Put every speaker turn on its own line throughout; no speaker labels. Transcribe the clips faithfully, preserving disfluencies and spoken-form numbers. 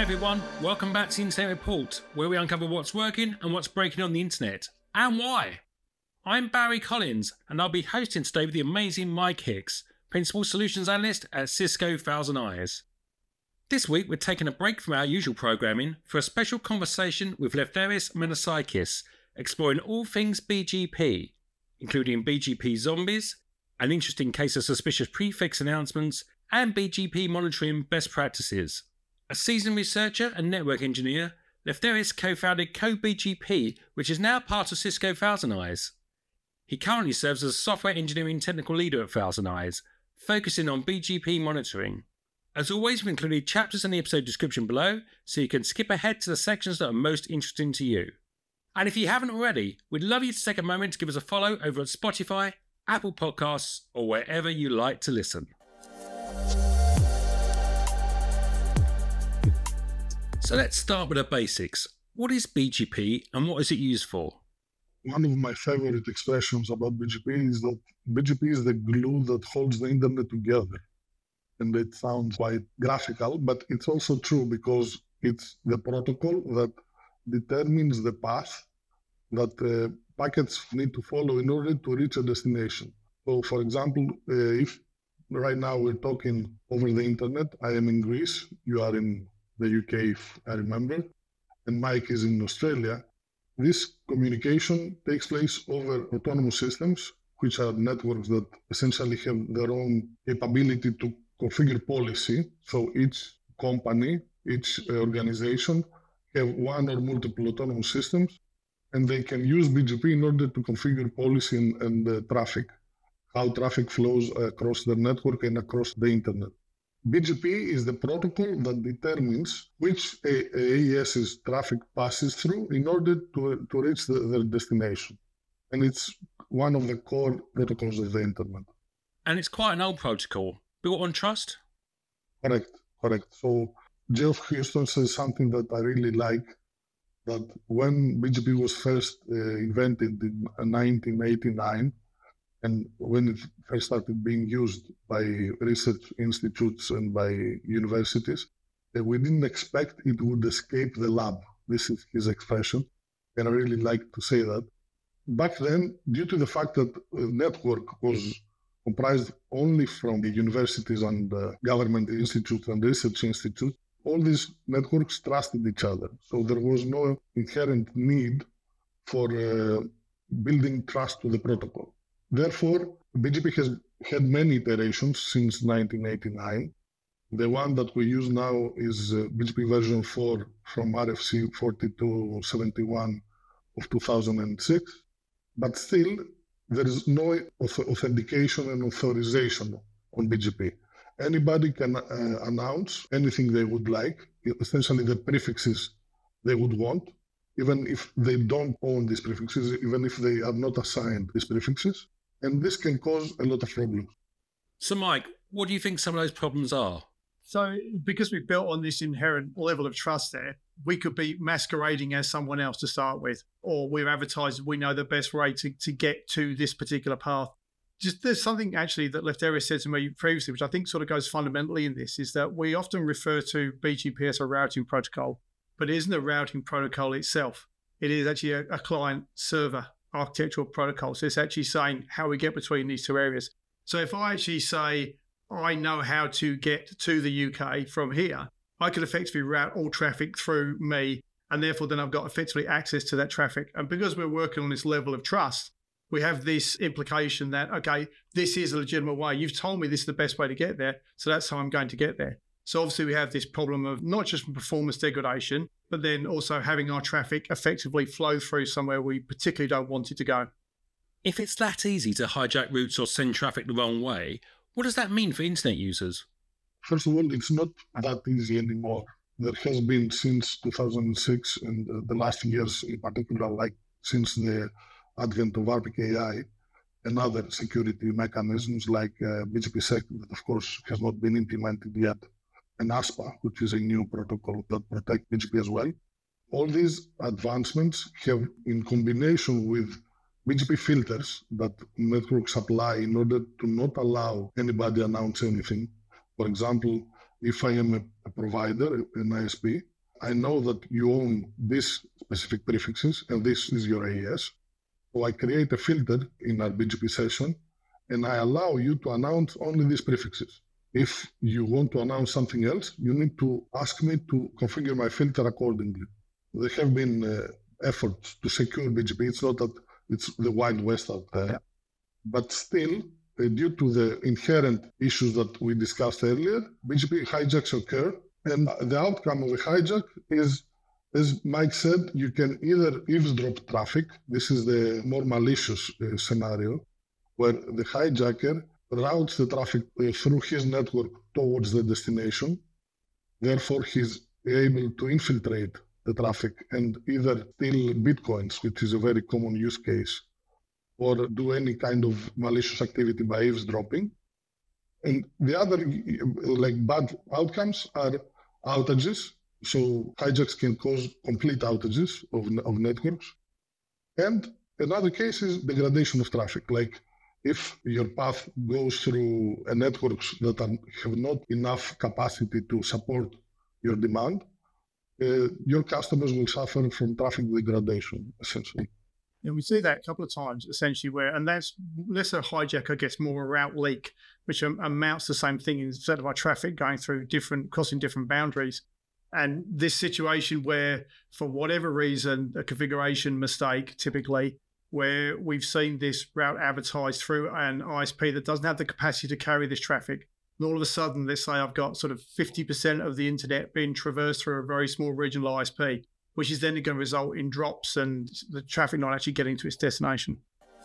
everyone, welcome back to the Internet Report, where we uncover what's working and what's breaking on the internet, and why. I'm Barry Collins, and I'll be hosting today with the amazing Mike Hicks, Principal Solutions Analyst at Cisco Thousand Eyes. This week we're taking a break from our usual programming for a special conversation with Lefteris Menasakis, exploring all things B G P, including B G P zombies, an interesting case of suspicious prefix announcements, and B G P monitoring best practices. A seasoned researcher and network engineer, Lefteris co-founded Code B G P, which is now part of Cisco Thousand Eyes. He currently serves as a software engineering technical leader at Thousand Eyes, focusing on B G P monitoring. As always, we've included chapters in the episode description below, so you can skip ahead to the sections that are most interesting to you. And if you haven't already, we'd love you to take a moment to give us a follow over at Spotify, Apple Podcasts, or wherever you like to listen. So let's start with the basics. What is B G P and what is it used for?
One of my favorite expressions about B G P is that B G P is the glue that holds the internet together. And it sounds quite graphical, but it's also true because it's the protocol that determines the path that uh, packets need to follow in order to reach a destination. So, for example, uh, if right now we're talking over the internet, I am in Greece, you are in the U K, if I remember, and Mike is in Australia, this communication takes place over autonomous systems, which are networks that essentially have their own capability to configure policy. So each company, each organization have one or multiple autonomous systems, and they can use B G P in order to configure policy and, and uh, traffic, how traffic flows across the network and across the internet. B G P is the protocol that determines which AES's traffic passes through in order to, to reach the, their destination. And it's one of the core protocols of the internet.
And it's quite an old protocol, built on trust?
Correct, correct. So Geoff Huston says something that I really like, that when B G P was first uh, invented in nineteen eighty-nine, and when it first started being used by research institutes and by universities, we didn't expect it would escape the lab. This is his expression, and I really like to say that. Back then, due to the fact that the network was comprised only from the universities and uh, government institutes and research institutes, all these networks trusted each other. So there was no inherent need for uh, building trust to the protocol. Therefore, B G P has had many iterations since nineteen eighty-nine. The one that we use now is uh, B G P version four from R F C forty-two seventy-one of two thousand six. But still, there is no authentication and authorization on B G P. Anybody can uh, announce anything they would like, essentially the prefixes they would want, even if they don't own these prefixes, even if they are not assigned these prefixes. And this can cause a lot of problems.
So, Mike, what do you think some of those problems are?
So, because we built on this inherent level of trust there, we could be masquerading as someone else to start with, or we're advertising we know the best way to, to get to this particular path. Just there's something actually that Lefteris said to me previously, which I think sort of goes fundamentally in this, is that we often refer to B G P as a routing protocol, but it isn't a routing protocol itself. It is actually a, a client-server architectural protocol. So it's actually saying how we get between these two areas. So if I actually say, I know how to get to the U K from here, I could effectively route all traffic through me, and therefore then I've got effectively access to that traffic. And because we're working on this level of trust, we have this implication that, okay, this is a legitimate way. You've told me this is the best way to get there, so that's how I'm going to get there. So obviously we have this problem of not just performance degradation, but then also having our traffic effectively flow through somewhere we particularly don't want it to go.
If it's that easy to hijack routes or send traffic the wrong way, what does that mean for internet users?
First of all, it's not that easy anymore. There has been since two thousand six and uh, the last years in particular, like since the advent of R P K I and other security mechanisms like uh, B G P sec that of course has not been implemented yet, and ASPA, which is a new protocol that protects B G P as well. All these advancements have, in combination with B G P filters that networks apply in order to not allow anybody to announce anything. For example, if I am a, a provider, an I S P, I know that you own these specific prefixes and this is your A E S. So I create a filter in our B G P session and I allow you to announce only these prefixes. If you want to announce something else, you need to ask me to configure my filter accordingly. There have been uh, efforts to secure B G P. It's not that it's the Wild West out there. Yeah. But still, uh, due to the inherent issues that we discussed earlier, B G P hijacks occur. And the outcome of a hijack is, as Mike said, you can either eavesdrop traffic. This is the more malicious uh, scenario, where the hijacker routes the traffic uh, through his network towards the destination. Therefore, he's able to infiltrate the traffic and either steal bitcoins, which is a very common use case, or do any kind of malicious activity by eavesdropping. And the other like bad outcomes are outages. So hijacks can cause complete outages of, of networks. And another case is degradation of traffic. Like if your path goes through a networks that are, have not enough capacity to support your demand, uh, your customers will suffer from traffic degradation, essentially.
Yeah, we see that a couple of times, essentially, where, and that's less a hijacker gets more a route leak, which amounts to the same thing instead of our traffic going through different, crossing different boundaries. And this situation where, for whatever reason, a configuration mistake, typically, where we've seen this route advertised through an I S P that doesn't have the capacity to carry this traffic. And all of a sudden, let's say I've got sort of fifty percent of the internet being traversed through a very small regional I S P, which is then going to result in drops and the traffic not actually getting to its destination.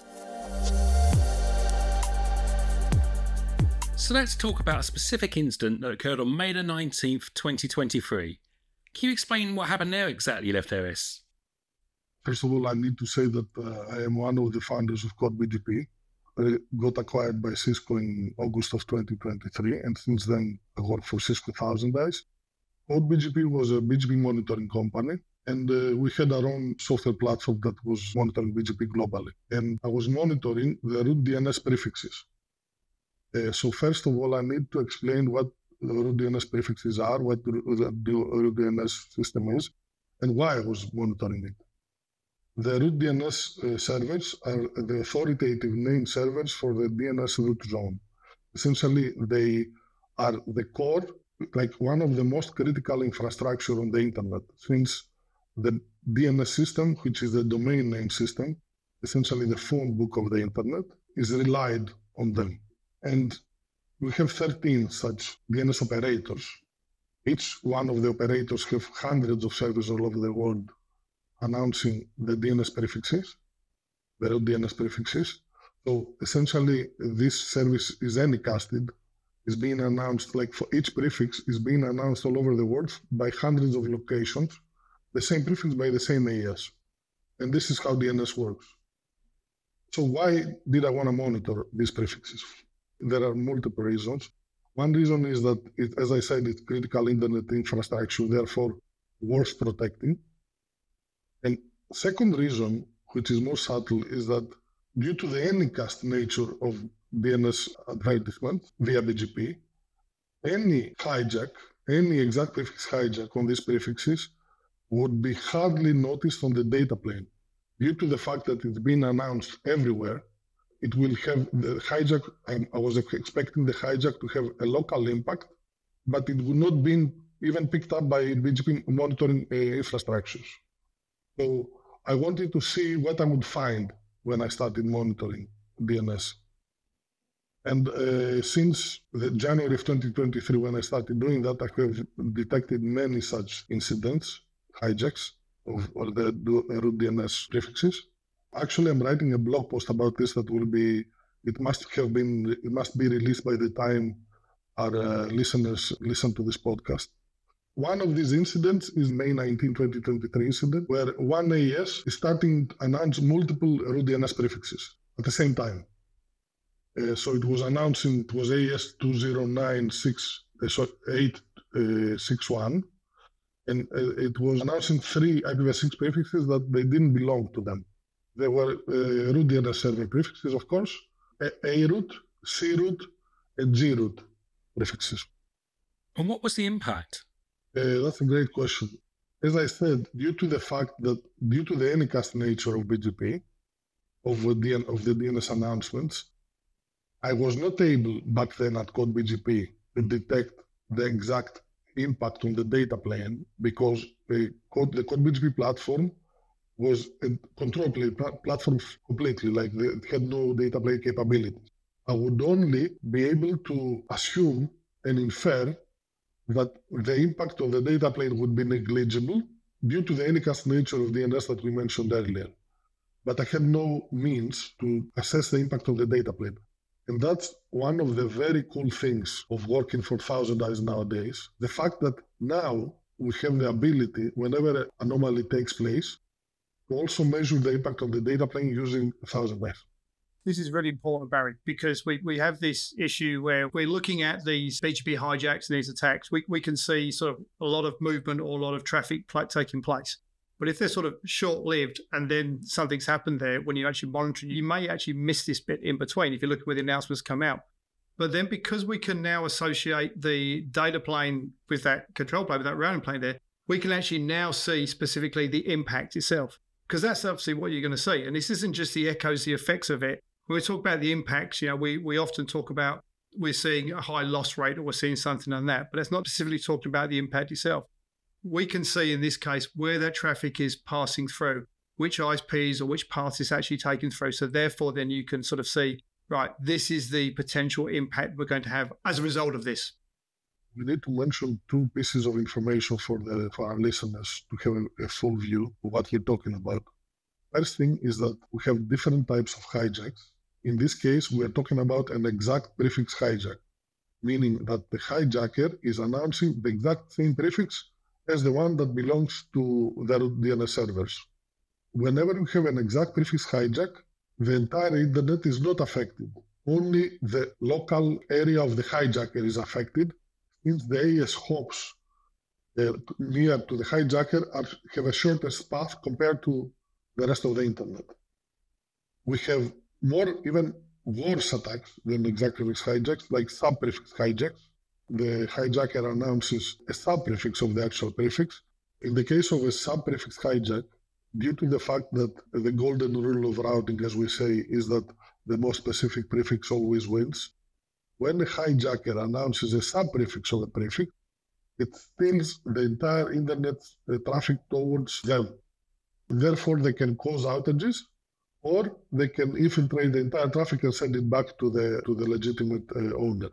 So let's talk about a specific incident that occurred on May the nineteenth, twenty twenty-three. Can you explain what happened there exactly, Lefteris?
First of all, I need to say that uh, I am one of the founders of CodeBGP. I got acquired by Cisco in August of twenty twenty-three, and since then I work for Cisco Thousand Eyes. CodeBGP was a B G P monitoring company, and uh, we had our own software platform that was monitoring B G P globally. And I was monitoring the root D N S prefixes. Uh, so first of all, I need to explain what the root D N S prefixes are, what the root D N S system is, and why I was monitoring it. The root D N S uh, servers are the authoritative name servers for the D N S root zone. Essentially, they are the core, like one of the most critical infrastructure on the internet, since the D N S system, which is the domain name system, essentially the phone book of the internet, is relied on them. And we have thirteen such D N S operators. Each one of the operators have hundreds of servers all over the world announcing the D N S prefixes, the root D N S prefixes. So essentially, this service is anycasted, is being announced, like for each prefix is being announced all over the world by hundreds of locations, the same prefix by the same A E S. And this is how D N S works. So why did I want to monitor these prefixes? There are multiple reasons. One reason is that, it, as I said, it's critical internet infrastructure, therefore worth protecting. And second reason, which is more subtle, is that due to the anycast nature of D N S advertisement via B G P, any hijack, any exact prefix hijack on these prefixes would be hardly noticed on the data plane. Due to the fact that it's been announced everywhere, it will have the hijack, I, I was expecting the hijack to have a local impact, but it would not be even picked up by B G P monitoring uh, infrastructures. So I wanted to see what I would find when I started monitoring D N S. And uh, since the January of twenty twenty-three, when I started doing that, I have detected many such incidents, hijacks of or the root D N S prefixes. Actually, I'm writing a blog post about this that will be, it must have been, it must be released by the time our uh, listeners listen to this podcast. One of these incidents is May nineteenth, twenty twenty-three incident, where one A E S is starting to announce multiple root D N S prefixes at the same time. Uh, so it was announcing, it was A E S two zero nine six eight six one, and uh, it was announcing three I P v six prefixes that they didn't belong to them. There were uh, root D N S server prefixes, of course, A, A root, C root, and G root prefixes.
And what was the impact?
Uh, that's a great question. as I said, due to the fact that due to the anycast nature of B G P, of the, D N, of the D N S announcements, I was not able back then at Code B G P to detect the exact impact on the data plane because the Code, the Code B G P platform was a control plane platform completely, like the, it had no data plane capabilities. I would only be able to assume and infer that the impact on the data plane would be negligible due to the anycast nature of D N S that we mentioned earlier. But I had no means to assess the impact of the data plane. And that's one of the very cool things of working for Thousand Eyes nowadays. The fact that now we have the ability, whenever an anomaly takes place, to also measure the impact of the data plane using Thousand Eyes.
This is really important, Barry, because we, we have this issue where we're looking at these B G P hijacks and these attacks. We, we can see sort of a lot of movement or a lot of traffic pl- taking place. But if they're sort of short-lived and then something's happened there, when you're actually monitoring, you may actually miss this bit in between if you look at where the announcements come out. But then because we can now associate the data plane with that control plane, with that routing plane there, we can actually now see specifically the impact itself, because that's obviously what you're going to see. And this isn't just the echoes, the effects of it. When we talk about the impacts, you know, we, we often talk about we're seeing a high loss rate or we're seeing something on that, but that's not specifically talking about the impact itself. We can see in this case where that traffic is passing through, which I S Ps or which paths it's actually taking through. So therefore, then you can sort of see, right, this is the potential impact we're going to have as a result of this.
We need to mention two pieces of information for the for our listeners to have a, a full view of what we're talking about. First thing is that we have different types of hijacks. In this case, we are talking about an exact prefix hijack, meaning that the hijacker is announcing the exact same prefix as the one that belongs to their D N S servers. Whenever you have an exact prefix hijack, the entire internet is not affected. Only the local area of the hijacker is affected, since the A E S hops uh, near to the hijacker are, have a shortest path compared to the rest of the internet. We have more, even worse attacks than exact prefix hijacks, like sub-prefix hijacks. The hijacker announces a sub-prefix of the actual prefix. In the case of a sub-prefix hijack, due to the fact that the golden rule of routing, as we say, is that the most specific prefix always wins, when a hijacker announces a sub-prefix of a prefix, it steals the entire internet traffic towards them. Therefore, they can cause outages, or they can infiltrate the entire traffic and send it back to the to the legitimate uh, owner.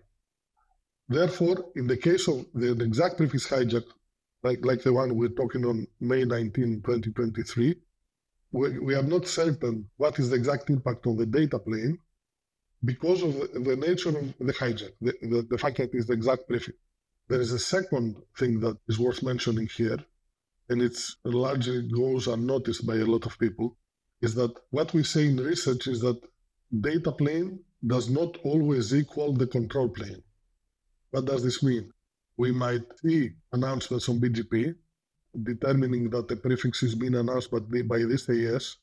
Therefore, in the case of the exact prefix hijack, like, like the one we're talking on May nineteenth, twenty twenty-three, we, we are not certain what is the exact impact on the data plane because of the, the nature of the hijack, the, the, the fact that it's the exact prefix. There is a second thing that is worth mentioning here, and it's largely goes unnoticed by a lot of people, is that what we say in research is that data plane does not always equal the control plane. What does this mean? We might see announcements on B G P determining that the prefix is being announced by, by this A E S,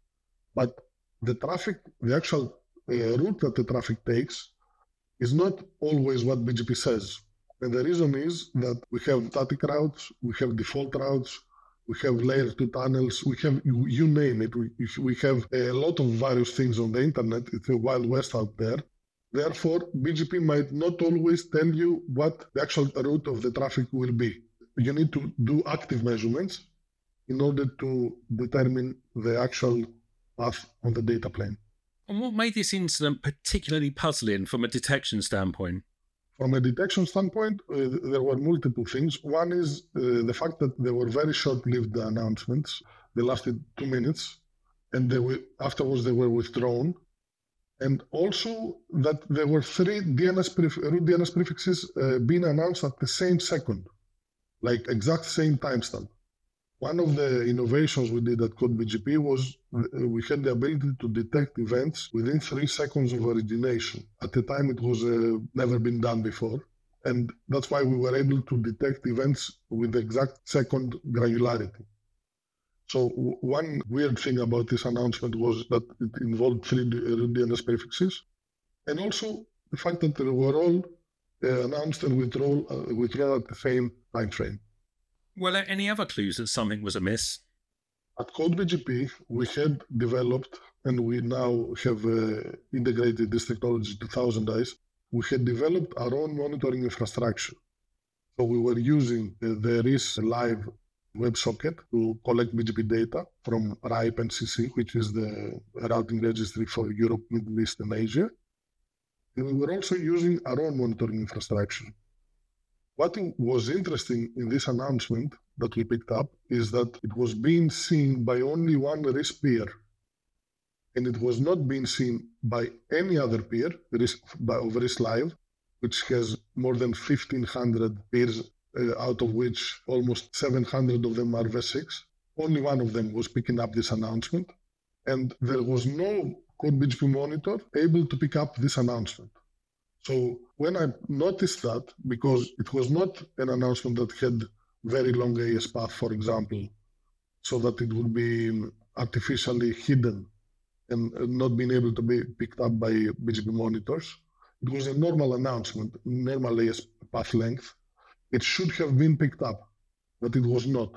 but the traffic, the actual uh, route that the traffic takes is not always what B G P says. And the reason is that we have static routes, we have default routes, we have layer two tunnels, we have, you, you name it, we, we have a lot of various things on the internet. It's a wild west out there. Therefore, B G P might not always tell you what the actual route of the traffic will be. You need to do active measurements in order to determine the actual path on the data plane.
And what made this incident particularly puzzling from a detection standpoint?
From a detection standpoint, uh, there were multiple things. One is uh, the fact that they were very short-lived announcements. They lasted two minutes, and they were, afterwards they were withdrawn. And also that there were three D N S pref- root D N S prefixes uh, being announced at the same second, like exact same timestamp. One of the innovations we did at Code B G P was uh, we had the ability to detect events within three seconds of origination. At the time, it was uh, never been done before. And that's why we were able to detect events with the exact second granularity. So one weird thing about this announcement was that it involved three D N S prefixes, and also the fact that they were all uh, announced and withdrawn, uh, withdrawn at the same time frame.
Were there any other clues that something was amiss?
At CodeBGP, we had developed, and we now have uh, integrated this technology to Thousand Eyes. We had developed our own monitoring infrastructure. So we were using uh, the R I S Live WebSocket to collect B G P data from RIPE and C C, which is the routing registry for Europe, Middle East, and Asia. And we were also using our own monitoring infrastructure. What was interesting in this announcement that we picked up is that it was being seen by only one R I S peer, and it was not being seen by any other peer of R I S Live, which has more than fifteen hundred peers, uh, out of which almost seven hundred of them are V six. Only one of them was picking up this announcement, and there was no CodeBGP monitor able to pick up this announcement. So when I noticed that, because it was not an announcement that had very long A S path, for example, so that it would be artificially hidden and not being able to be picked up by B G P monitors, it was a normal announcement, normal A S path length. It should have been picked up, but it was not.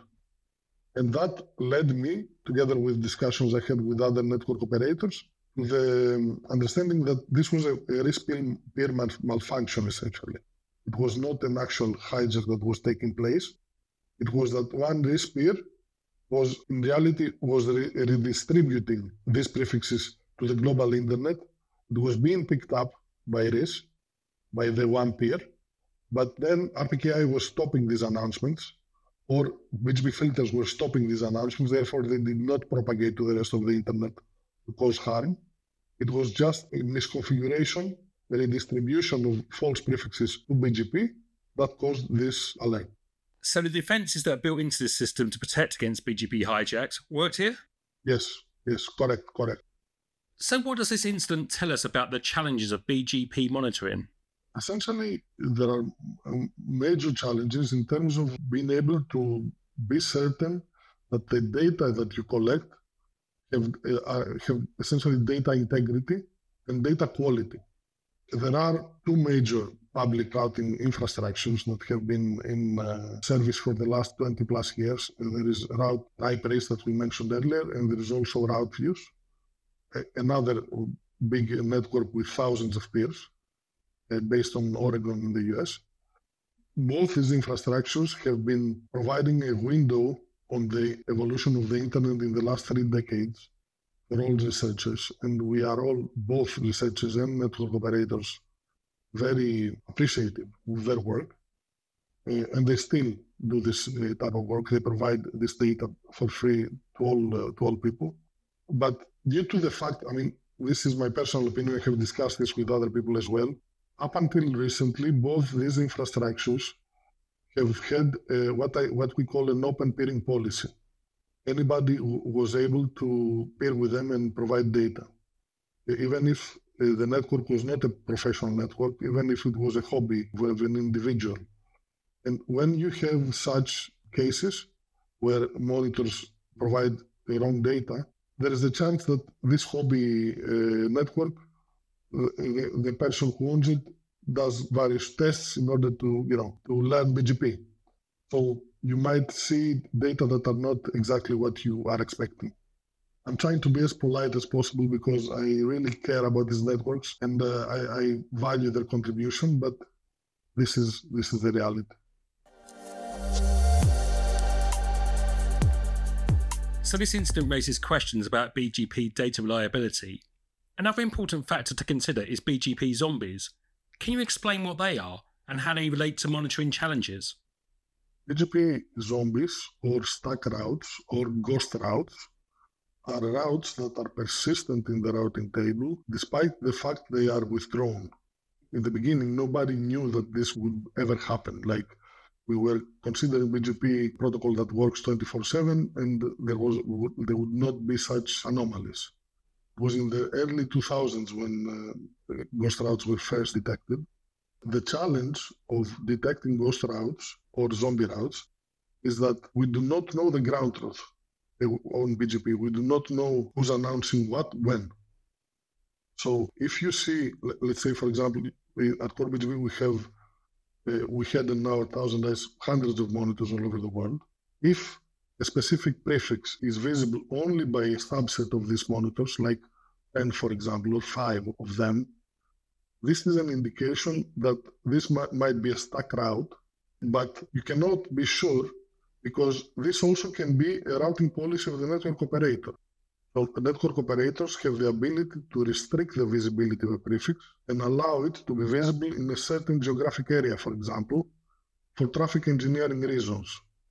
And that led me, together with discussions I had with other network operators, to the understanding that this was a, a R I S peer, peer malfunction, essentially. It was not an actual hijack that was taking place. It was that one R I S peer was, in reality, was re- redistributing these prefixes to the global internet. It was being picked up by R I S, by the one peer, but then R P K I was stopping these announcements, or B G P filters were stopping these announcements, therefore they did not propagate to the rest of the internet to cause harm. It was just a misconfiguration, a redistribution of false prefixes to B G P that caused this alert.
So the defenses that are built into this system to protect against B G P hijacks worked here?
Yes, yes, correct, correct.
So what does this incident tell us about the challenges of B G P monitoring?
Essentially, there are major challenges in terms of being able to be certain that the data that you collect have, uh, have essentially data integrity and data quality. There are two major public routing infrastructures that have been in uh, service for the last twenty plus years. There is Route RIPE that we mentioned earlier, and there is also RouteFuse, another big network with thousands of peers uh, based on Oregon in the U S. Both these infrastructures have been providing a window on the evolution of the internet in the last three decades for all researchers, and we are all, both researchers and network operators, very appreciative of their work, uh, and they still do this uh, type of work. They provide this data for free to all uh, to all people. But due to the fact, I mean, this is my personal opinion, I have discussed this with other people as well, up until recently, both these infrastructures have had uh, what I what we call an open peering policy. Anybody who was able to peer with them and provide data, even if uh, the network was not a professional network, even if it was a hobby of an individual. And when you have such cases where monitors provide the wrong data, there is a chance that this hobby uh, network, uh, the, the person who owns it, does various tests in order to, you know, to learn B G P. So you might see data that are not exactly what you are expecting. I'm trying to be as polite as possible because I really care about these networks and uh, I, I value their contribution, but this is this is the reality.
So this incident raises questions about B G P data reliability. Another important factor to consider is B G P zombies. Can you explain what they are and how they relate to monitoring challenges?
B G P zombies, or stuck routes, or ghost routes, are routes that are persistent in the routing table despite the fact they are withdrawn. In the beginning, nobody knew that this would ever happen. Like, we were considering B G P protocol that works twenty-four seven, and there was there would not be such anomalies. It was in the early two thousands when uh, ghost routes were first detected. The challenge of detecting ghost routes or zombie routes is that we do not know the ground truth on B G P. We do not know who's announcing what, when. So if you see, let's say, for example, at CodeBGP, we have uh, we had in our thousand eyes hundreds of monitors all over the world. If a specific prefix is visible only by a subset of these monitors, like ten, for example, or five of them, this is an indication that this might, might be a stuck route, but you cannot be sure because this also can be a routing policy of the network operator. So the network operators have the ability to restrict the visibility of a prefix and allow it to be visible in a certain geographic area, for example, for traffic engineering reasons.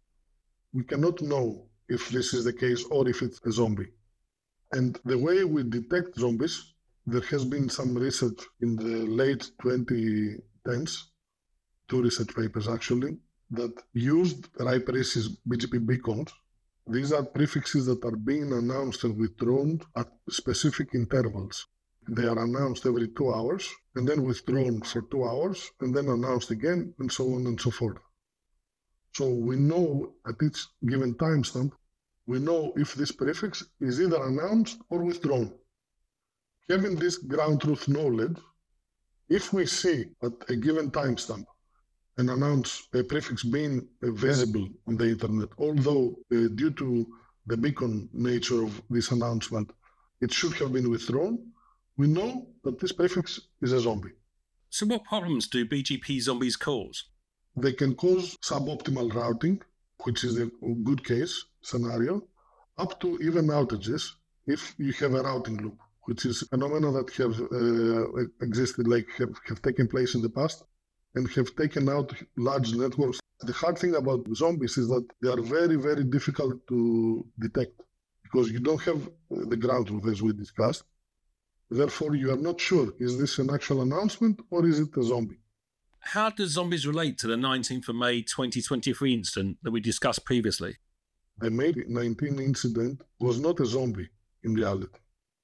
We cannot know if this is the case or if it's a zombie. And the way we detect zombies, there has been some research in the late twenty tens, two research papers actually, that used R I P R I S's B G P beacons. These are prefixes that are being announced and withdrawn at specific intervals. They are announced every two hours and then withdrawn for two hours and then announced again and so on and so forth. So we know at each given timestamp, we know if this prefix is either announced or withdrawn. Having this ground truth knowledge, if we see at a given timestamp and announce a prefix being visible on the internet, although uh, due to the beacon nature of this announcement, it should have been withdrawn, we know that this prefix is a zombie.
So what problems do B G P zombies cause?
They can cause suboptimal routing, which is a good case scenario, up to even outages if you have a routing loop, which is a phenomenon that have uh, existed, like have, have taken place in the past and have taken out large networks. The hard thing about zombies is that they are very, very difficult to detect because you don't have the ground truth as we discussed. Therefore, you are not sure, is this an actual announcement or is it a zombie?
How do zombies relate to the nineteenth of May twenty twenty-three incident that we discussed previously?
The May nineteenth incident was not a zombie in reality.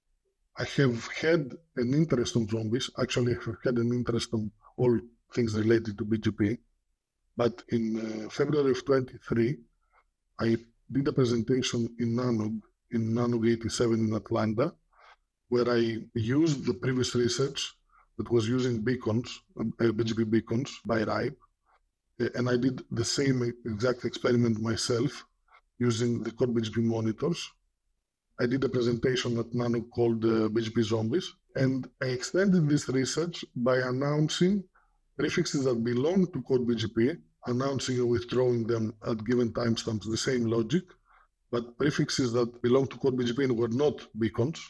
I have had an interest in zombies. Actually, I have had an interest in all things related to B G P. But in uh, February of twenty-three, I did a presentation in NANUG, in NANUG eighty-seven in Atlanta, where I used the previous research that was using beacons, uh, B G P beacons by R I P. Uh, and I did the same exact experiment myself using the core B G P monitors. I did a presentation at NANUG called uh, B G P Zombies, and I extended this research by announcing prefixes that belong to code B G P, announcing and withdrawing them at given timestamps, the same logic, but prefixes that belong to code B G P and were not beacons,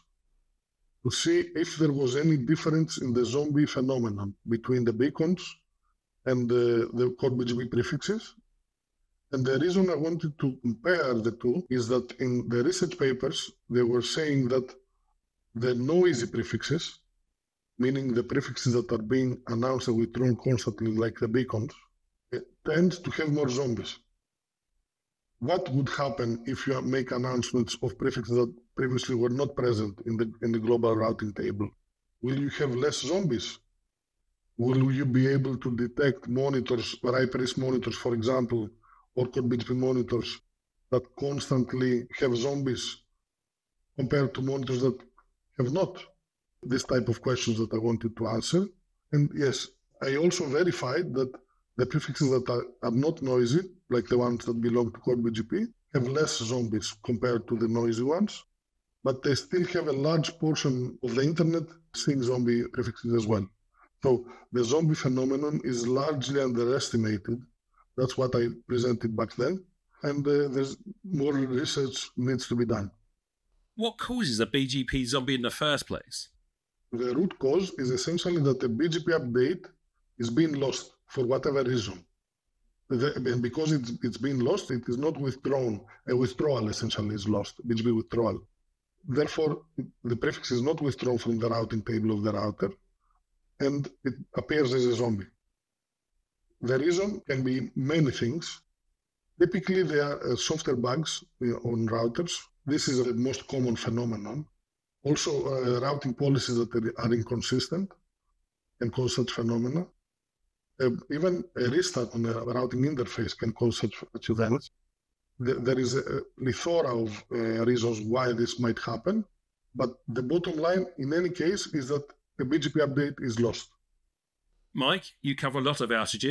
to see if there was any difference in the zombie phenomenon between the beacons and the, the code B G P prefixes. And the reason I wanted to compare the two is that in the research papers, they were saying that the noisy prefixes, meaning the prefixes that are being announced and withdrawn constantly, like the beacons, tend to have more zombies. What would happen if you make announcements of prefixes that previously were not present in the, in the global routing table? Will you have less zombies? Will you be able to detect monitors, R I P R I S monitors, for example, or core B G P monitors that constantly have zombies compared to monitors that have not? This type of questions that I wanted to answer. And yes, I also verified that the prefixes that are, are not noisy, like the ones that belong to core B G P, have less zombies compared to the noisy ones, but they still have a large portion of the internet seeing zombie prefixes as well. So the zombie phenomenon is largely underestimated. That's what I presented back then, and uh, there's more research needs to be done.
What causes a B G P zombie in the first place?
The root cause is essentially that a B G P update is being lost for whatever reason. The, and because it's, it's being lost, it is not withdrawn. A withdrawal essentially is lost, B G P withdrawal. Therefore, the prefix is not withdrawn from the routing table of the router, and it appears as a zombie. The reason can be many things. Typically, there are uh, software bugs on routers. This is the most common phenomenon. Also, uh, routing policies that are inconsistent can cause such phenomena. Uh, even a restart on a routing interface can cause such, such events. The, there is a plethora of uh, reasons why this might happen, but the bottom line in any case is that the B G P update is lost.
Mike, you cover a lot of outages.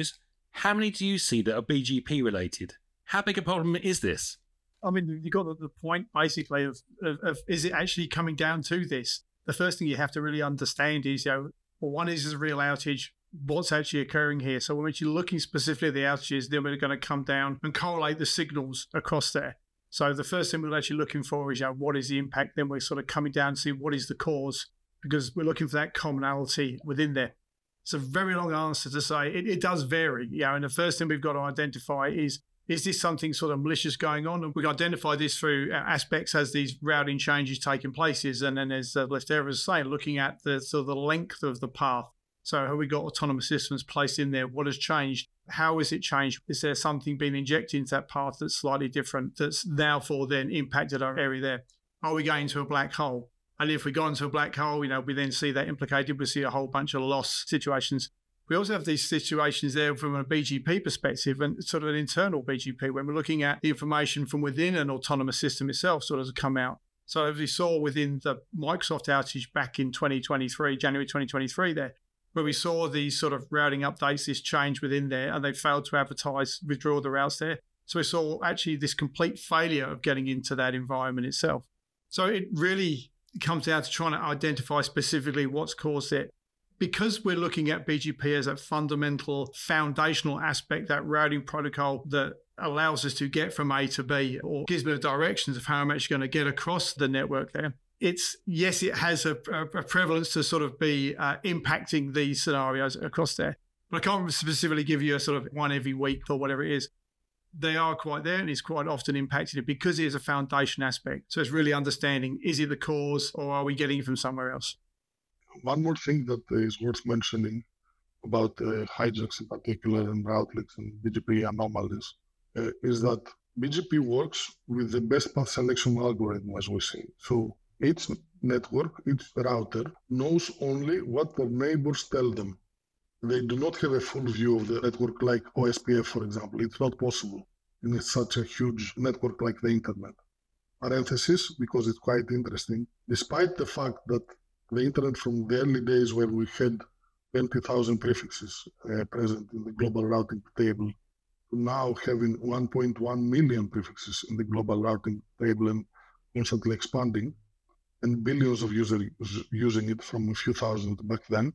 How many do you see that are B G P related? How big a problem is this?
I mean, you got the, the point basically of, of, of is it actually coming down to this? The first thing you have to really understand is, you know, well, one is, is a real outage. What's actually occurring here? So when you're looking specifically at the outages, then we're going to come down and correlate the signals across there. So the first thing we're actually looking for is, you know, what is the impact? Then we're sort of coming down to see what is the cause, because we're looking for that commonality within there. It's a very long answer to say it, it does vary. You know, and the first thing we've got to identify is, is this something sort of malicious going on? And we identify this through aspects as these routing changes taking places. And then as uh, Left Era was saying, looking at the sort of the length of the path. So have we got autonomous systems placed in there? What has changed? How has it changed? Is there something being injected into that path that's slightly different, that's therefore then impacted our area there? Are we going to a black hole? And if we go into a black hole, you know, we then see that implicated. We see a whole bunch of loss situations. We also have these situations there from a B G P perspective and sort of an internal B G P when we're looking at the information from within an autonomous system itself sort of come out. So as we saw within the Microsoft outage back in twenty twenty-three, January twenty twenty-three there, where we saw these sort of routing updates, this change within there, and they failed to advertise, withdraw the routes there. So we saw actually this complete failure of getting into that environment itself. So it really comes down to trying to identify specifically what's caused it. Because we're looking at B G P as a fundamental foundational aspect, that routing protocol that allows us to get from A to B or gives me the directions of how I'm actually going to get across the network there. It's, yes, it has a, a prevalence to sort of be uh, impacting these scenarios across there. But I can't specifically give you a sort of one every week or whatever it is. They are quite there and it's quite often impacted because it is a foundation aspect. So it's really understanding, is it the cause or are we getting it from somewhere else?
One more thing that is worth mentioning about uh, hijacks in particular and route leaks and B G P anomalies uh, is that B G P works with the best path selection algorithm, as we see. So each network, each router knows only what their neighbors tell them. They do not have a full view of the network like O S P F, for example. It's not possible in such a huge network like the internet. Parenthesis, because it's quite interesting, despite the fact that the internet from the early days where we had twenty thousand prefixes uh, present in the global routing table, to now having one point one million prefixes in the global routing table and constantly expanding, and billions of users using it from a few thousand back then,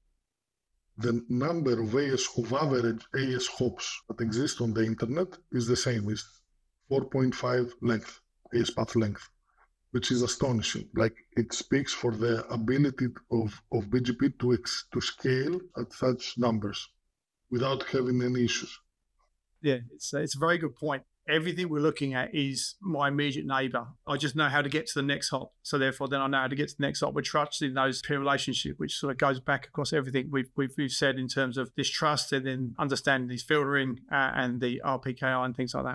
the number of A S of average A S hops that exist on the internet is the same, is four point five length, A S path length, which is astonishing. Like, it speaks for the ability of, of B G P to, ex, to scale at such numbers without having any issues.
Yeah, it's, it's a very good point. Everything we're looking at is my immediate neighbor. I just know how to get to the next hop. So therefore, then I know how to get to the next hop. We're trusting those peer relationship, which sort of goes back across everything we've, we've, we've said in terms of this trust and then understanding these filtering uh, and the R P K I and things like that.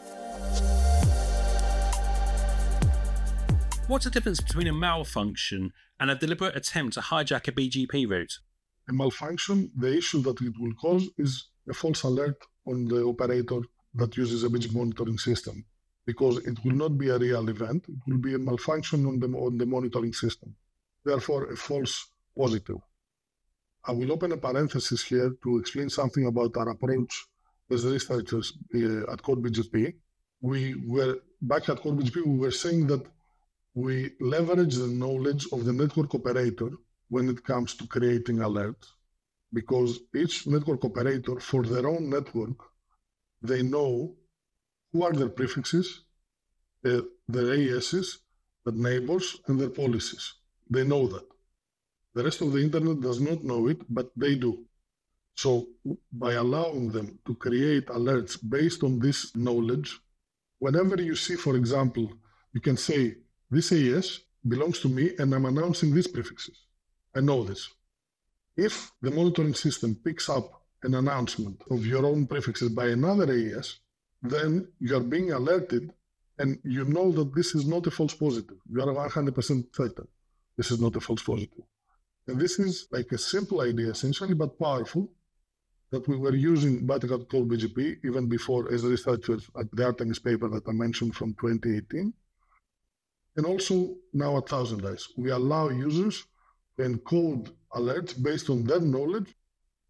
What's the difference between a malfunction and a deliberate attempt to hijack a B G P route?
A malfunction, the issue that it will cause is a false alert on the operator that uses a B G P monitoring system, because it will not be a real event. It will be a malfunction on the, on the monitoring system. Therefore, a false positive. I will open a parenthesis here to explain something about our approach as researchers uh, at CodeBGP. We were, back at CodeBGP, we were saying that we leverage the knowledge of the network operator when it comes to creating alerts, because each network operator for their own network, they know who are their prefixes, uh, their A Ss, their neighbors, and their policies. They know that. The rest of the internet does not know it, but they do. So by allowing them to create alerts based on this knowledge, whenever you see, for example, you can say, this A S belongs to me and I'm announcing these prefixes. I know this. If the monitoring system picks up an announcement of your own prefixes by another A S, then you are being alerted and you know that this is not a false positive. You are one hundred percent certain this is not a false positive. And this is like a simple idea, essentially, but powerful, that we were using back at CodeBGP even before as researchers at the Artemis paper that I mentioned from twenty eighteen. And also now at ThousandEyes, we allow users to encode alerts based on their knowledge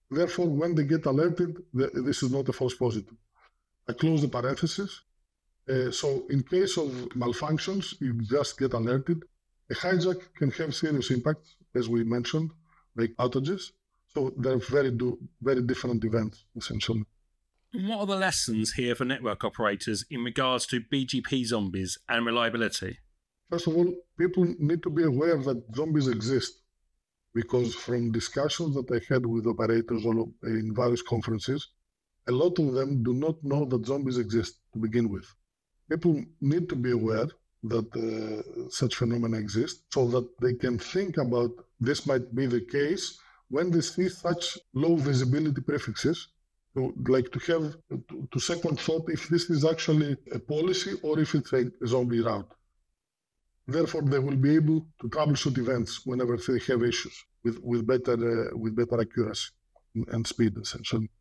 Therefore, when they get alerted, this is not a false positive. I close the parenthesis. Uh, so in case of malfunctions, you just get alerted. A hijack can have serious impacts, as we mentioned, like outages. So they're very, do, very different events, essentially.
What are the lessons here for network operators in regards to B G P zombies and reliability?
First of all, people need to be aware that zombies exist, because from discussions that I had with operators in various conferences, a lot of them do not know that zombies exist to begin with. People need to be aware that uh, such phenomena exist so that they can think about this might be the case when they see such low visibility prefixes, to, like to have to, to second thought if this is actually a policy or if it's a zombie route. Therefore, they will be able to troubleshoot events whenever they have issues with, with better uh, with better accuracy and speed, essentially.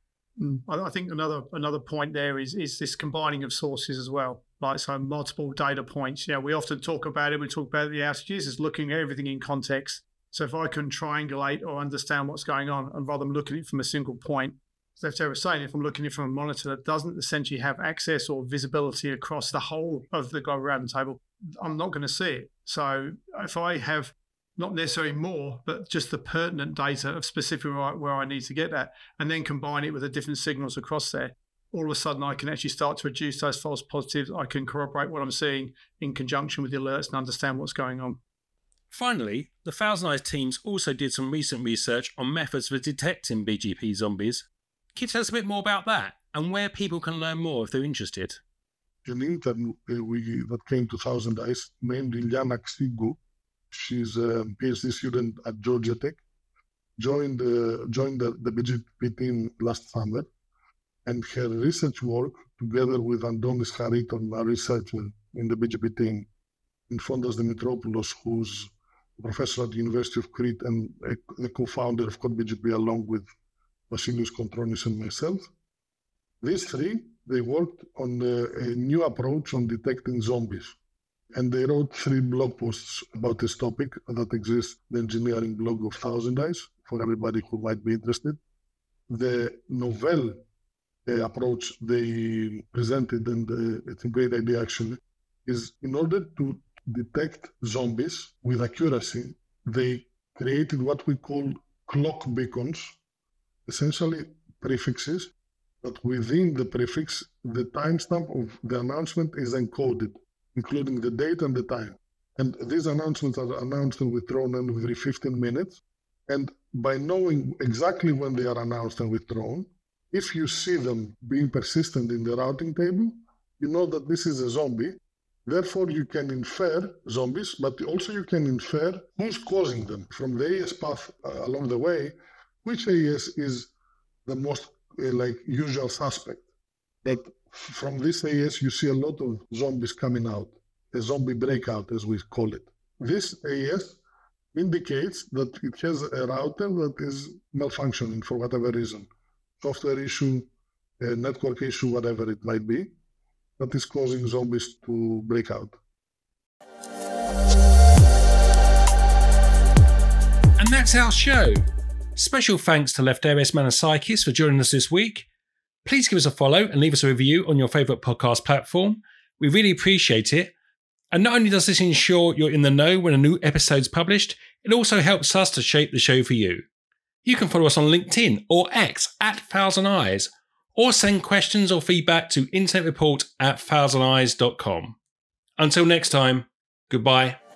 I think another another point there is is this combining of sources as well, like so multiple data points. You know, we often talk about it. We talk about the outages is looking at everything in context. So if I can triangulate or understand what's going on, and rather than looking at it from a single point, as Sarah was saying, if I'm looking at it from a monitor that doesn't essentially have access or visibility across the whole of the global routing table, I'm not going to see it. So if I have not necessarily more, but just the pertinent data of specifically where I need to get that, and then combine it with the different signals across there, all of a sudden I can actually start to reduce those false positives. I can corroborate what I'm seeing in conjunction with the alerts and understand what's going on.
Finally, the Thousand Eyes teams also did some recent research on methods for detecting B G P zombies. Can you tell us a bit more about that and where people can learn more if they're interested?
An intern uh, we, that came to Thousand Eyes named Iliana Xigu. She's a PhD student at Georgia Tech, joined, uh, joined the, the B G P team last summer, and her research work, together with Andonis Hariton, a researcher in the B G P team, and Fondas Dimitropoulos, who's a professor at the University of Crete and a, the co-founder of Code B G P, along with Vasilios Kontronis and myself. These three, they worked on a, a new approach on detecting zombies. And they wrote three blog posts about this topic that exists, the engineering blog of Thousand Eyes, for everybody who might be interested. The novel uh, approach they presented, and uh, it's a great idea actually, is in order to detect zombies with accuracy, they created what we call clock beacons, essentially prefixes that within the prefix, the timestamp of the announcement is encoded, including the date and the time. And these announcements are announced and withdrawn every fifteen minutes. And by knowing exactly when they are announced and withdrawn, if you see them being persistent in the routing table, you know that this is a zombie. Therefore, you can infer zombies, but also you can infer who's causing them. From the A E S path uh, along the way, which A E S is the most uh, like usual suspect. But from this A E S, you see a lot of zombies coming out, a zombie breakout, as we call it. This A E S indicates that it has a router that is malfunctioning for whatever reason, software issue, a network issue, whatever it might be, that is causing zombies to break out.
And that's our show. Special thanks to Lefteris Manasakis for joining us this week. Please give us a follow and leave us a review on your favourite podcast platform. We really appreciate it. And not only does this ensure you're in the know when a new episode's published, it also helps us to shape the show for you. You can follow us on LinkedIn or X at Thousand Eyes, or send questions or feedback to internetreport at thousand eyes dot com. Until next time, goodbye.